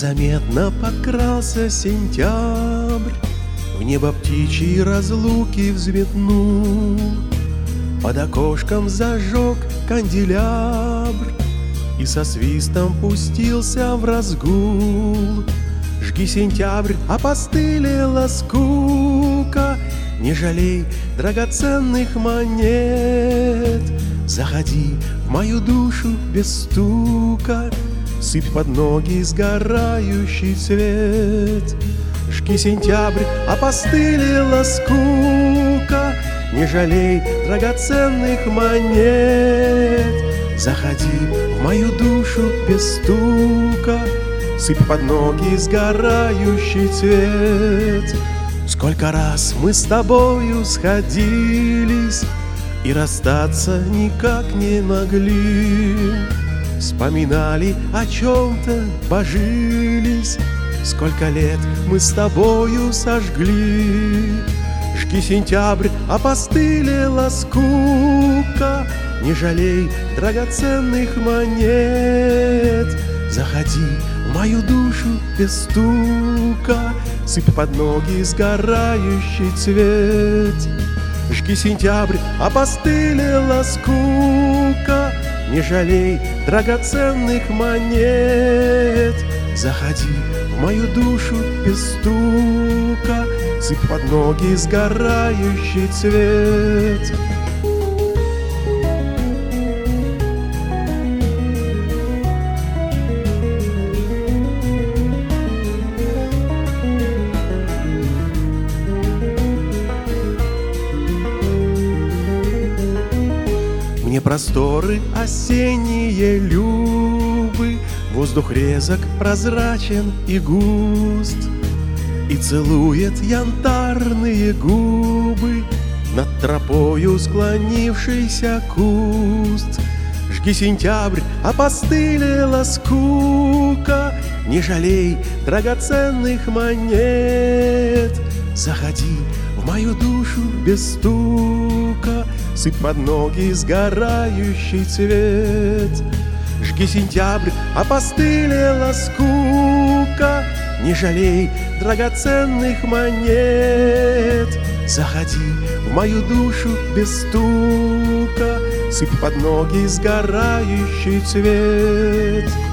Незаметно подкрался сентябрь, в небо птичьи разлуки взметнул. Под окошком зажег канделябр и со свистом пустился в разгул. Жги, сентябрь, опостылела скука, не жалей драгоценных монет. Заходи в мою душу без стука, сыпь под ноги сгорающий цвет. Жги, сентябрь, опостылела скука, не жалей драгоценных монет. Заходи в мою душу без стука, сыпь под ноги сгорающий цвет. Сколько раз мы с тобою сходились и расстаться никак не могли. Вспоминали о чем-то, божились, сколько лет мы с тобою сожгли. Жги, сентябрь, опостылела скука, не жалей драгоценных монет. Заходи в мою душу без стука, сыпь под ноги сгорающий цвет. Жги, сентябрь, опостылела скука, не жалей драгоценных монет. Заходи в мою душу без стука, сыпь под ноги сгорающий цвет. Мне просторы осенние любы, воздух резок, прозрачен и густ, и целует янтарные губы над тропою склонившийся куст. Жги, сентябрь, опостылела скука, не жалей драгоценных монет. Заходи в мою душу без стука, сыпь под ноги сгорающий цвет. Жги, сентябрь, опостылела скука, не жалей драгоценных монет. Заходи в мою душу без стука, сыпь под ноги сгорающий цвет.